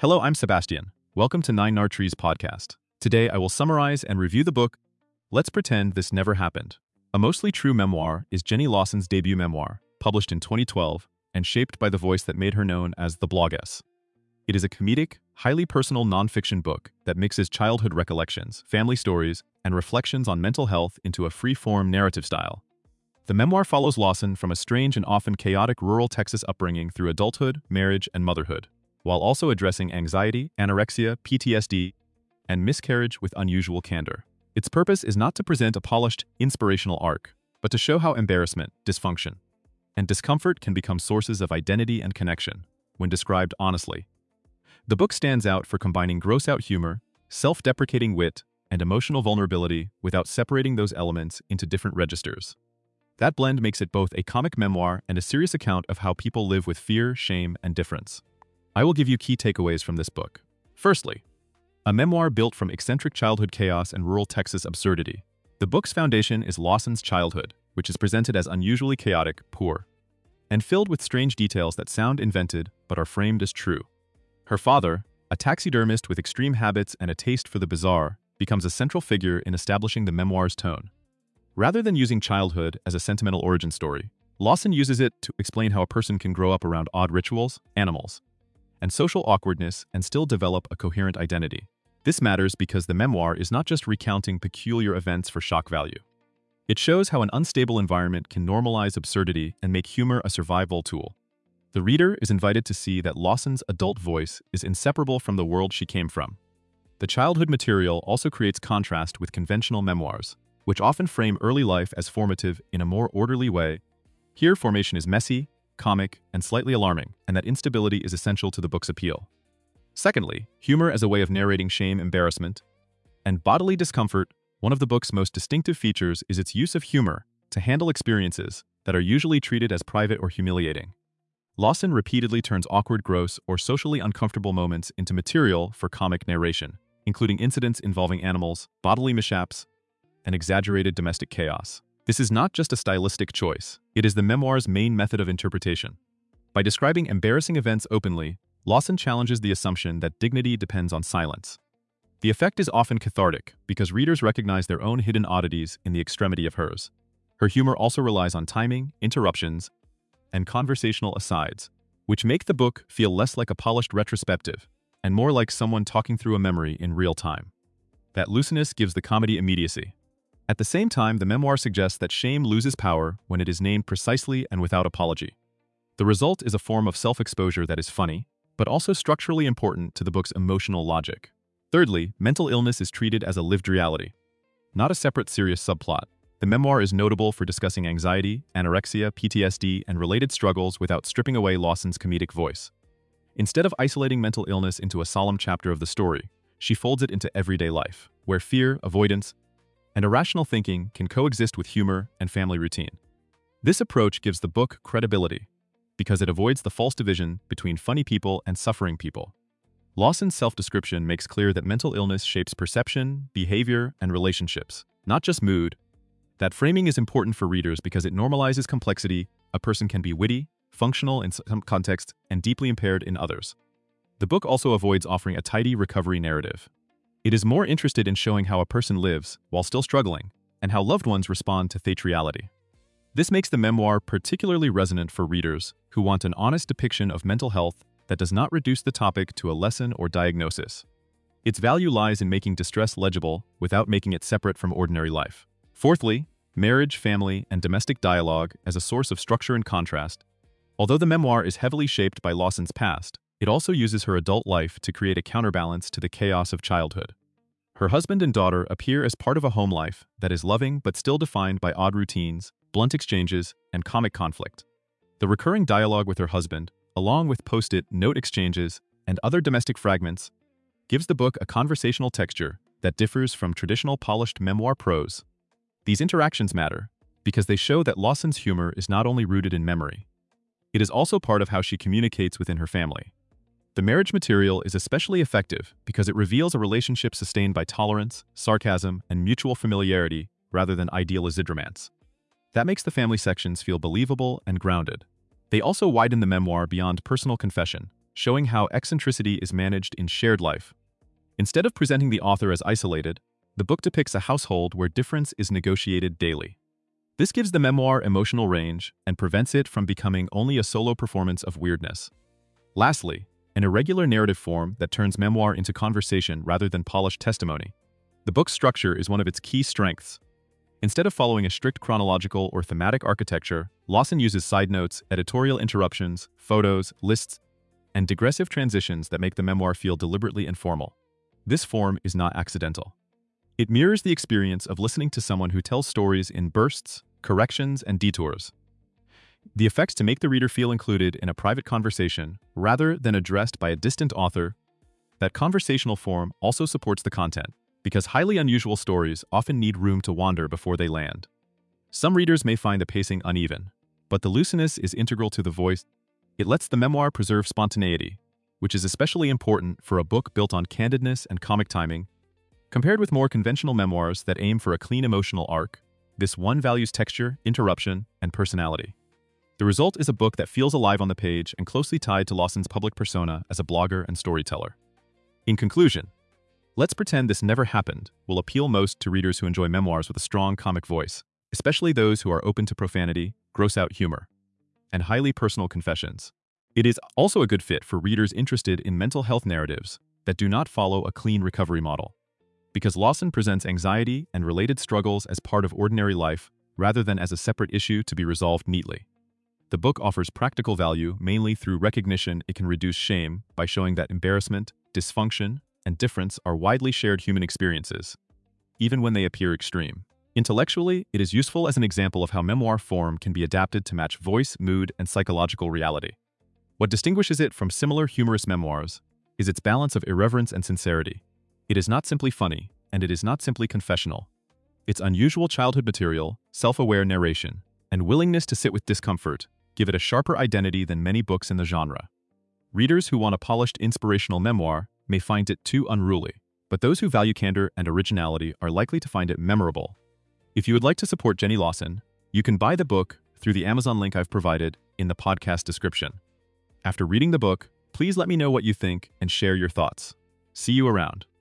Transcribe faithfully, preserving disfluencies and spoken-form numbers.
Hello, I'm Sebastian. Welcome to Nine Nar Trees podcast. Today I will summarize and review the book Let's Pretend This Never Happened. A mostly true memoir is Jenny Lawson's debut memoir, published in twenty twelve and shaped by the voice that made her known as the Bloggess. It is a comedic, highly personal nonfiction book that mixes childhood recollections, family stories, and reflections on mental health into a free-form narrative style. The memoir follows Lawson from a strange and often chaotic rural Texas upbringing through adulthood, marriage, and motherhood, while also addressing anxiety, anorexia, P T S D, and miscarriage with unusual candor. Its purpose is not to present a polished, inspirational arc, but to show how embarrassment, dysfunction, and discomfort can become sources of identity and connection, when described honestly. The book stands out for combining gross-out humor, self-deprecating wit, and emotional vulnerability without separating those elements into different registers. That blend makes it both a comic memoir and a serious account of how people live with fear, shame, and difference. I will give you key takeaways from this book. Firstly, a memoir built from eccentric childhood chaos and rural Texas absurdity. The book's foundation is Lawson's childhood, which is presented as unusually chaotic, poor, and filled with strange details that sound invented but are framed as true. Her father, a taxidermist with extreme habits and a taste for the bizarre, becomes a central figure in establishing the memoir's tone. Rather than using childhood as a sentimental origin story, Lawson uses it to explain how a person can grow up around odd rituals, animals, and social awkwardness and still develop a coherent identity. This matters because the memoir is not just recounting peculiar events for shock value. It shows how an unstable environment can normalize absurdity and make humor a survival tool. The reader is invited to see that Lawson's adult voice is inseparable from the world she came from. The childhood material also creates contrast with conventional memoirs, which often frame early life as formative in a more orderly way. Here, formation is messy, comic, and slightly alarming, and that instability is essential to the book's appeal. Secondly, humor as a way of narrating shame, embarrassment, and bodily discomfort. One of the book's most distinctive features is its use of humor to handle experiences that are usually treated as private or humiliating. Lawson repeatedly turns awkward, gross, or socially uncomfortable moments into material for comic narration, including incidents involving animals, bodily mishaps, and exaggerated domestic chaos. This is not just a stylistic choice, it is the memoir's main method of interpretation. By describing embarrassing events openly, Lawson challenges the assumption that dignity depends on silence. The effect is often cathartic because readers recognize their own hidden oddities in the extremity of hers. Her humor also relies on timing, interruptions, and conversational asides, which make the book feel less like a polished retrospective and more like someone talking through a memory in real time. That looseness gives the comedy immediacy. At the same time, the memoir suggests that shame loses power when it is named precisely and without apology. The result is a form of self-exposure that is funny, but also structurally important to the book's emotional logic. Thirdly, mental illness is treated as a lived reality, not a separate serious subplot. The memoir is notable for discussing anxiety, anorexia, P T S D, and related struggles without stripping away Lawson's comedic voice. Instead of isolating mental illness into a solemn chapter of the story, she folds it into everyday life, where fear, avoidance, and irrational thinking can coexist with humor and family routine. This approach gives the book credibility because it avoids the false division between funny people and suffering people. Lawson's self-description makes clear that mental illness shapes perception, behavior, and relationships, not just mood. That framing is important for readers because it normalizes complexity. A person can be witty, functional in some contexts, and deeply impaired in others. The book also avoids offering a tidy recovery narrative. It is more interested in showing how a person lives while still struggling, and how loved ones respond to theatricality. This makes the memoir particularly resonant for readers who want an honest depiction of mental health that does not reduce the topic to a lesson or diagnosis. Its value lies in making distress legible without making it separate from ordinary life. Fourthly, marriage, family, and domestic dialogue as a source of structure and contrast. Although the memoir is heavily shaped by Lawson's past, it also uses her adult life to create a counterbalance to the chaos of childhood. Her husband and daughter appear as part of a home life that is loving but still defined by odd routines, blunt exchanges, and comic conflict. The recurring dialogue with her husband, along with post-it note exchanges and other domestic fragments, gives the book a conversational texture that differs from traditional polished memoir prose. These interactions matter because they show that Lawson's humor is not only rooted in memory, it is also part of how she communicates within her family. The marriage material is especially effective because it reveals a relationship sustained by tolerance, sarcasm, and mutual familiarity rather than idealized romance. That makes the family sections feel believable and grounded. They also widen the memoir beyond personal confession, showing how eccentricity is managed in shared life. Instead of presenting the author as isolated, the book depicts a household where difference is negotiated daily. This gives the memoir emotional range and prevents it from becoming only a solo performance of weirdness. Lastly, an irregular narrative form that turns memoir into conversation rather than polished testimony. The book's structure is one of its key strengths. Instead of following a strict chronological or thematic architecture, Lawson uses side notes, editorial interruptions, photos, lists, and digressive transitions that make the memoir feel deliberately informal. This form is not accidental. It mirrors the experience of listening to someone who tells stories in bursts, corrections, and detours. The effects to make the reader feel included in a private conversation rather than addressed by a distant author. That conversational form also supports the content, because highly unusual stories often need room to wander before they land. Some readers may find the pacing uneven, but the looseness is integral to the voice. It lets the memoir preserve spontaneity, which is especially important for a book built on candidness and comic timing. Compared with more conventional memoirs that aim for a clean emotional arc, this one values texture, interruption, and personality. The result is a book that feels alive on the page and closely tied to Lawson's public persona as a blogger and storyteller. In conclusion, Let's Pretend This Never Happened will appeal most to readers who enjoy memoirs with a strong comic voice, especially those who are open to profanity, gross-out humor, and highly personal confessions. It is also a good fit for readers interested in mental health narratives that do not follow a clean recovery model, because Lawson presents anxiety and related struggles as part of ordinary life rather than as a separate issue to be resolved neatly. The book offers practical value mainly through recognition it can reduce shame by showing that embarrassment, dysfunction, and difference are widely shared human experiences, even when they appear extreme. Intellectually, it is useful as an example of how memoir form can be adapted to match voice, mood, and psychological reality. What distinguishes it from similar humorous memoirs is its balance of irreverence and sincerity. It is not simply funny, and it is not simply confessional. Its unusual childhood material, self-aware narration, and willingness to sit with discomfort give it a sharper identity than many books in the genre. Readers who want a polished inspirational memoir may find it too unruly, but those who value candor and originality are likely to find it memorable. If you would like to support Jenny Lawson, you can buy the book through the Amazon link I've provided in the podcast description. After reading the book, please let me know what you think and share your thoughts. See you around.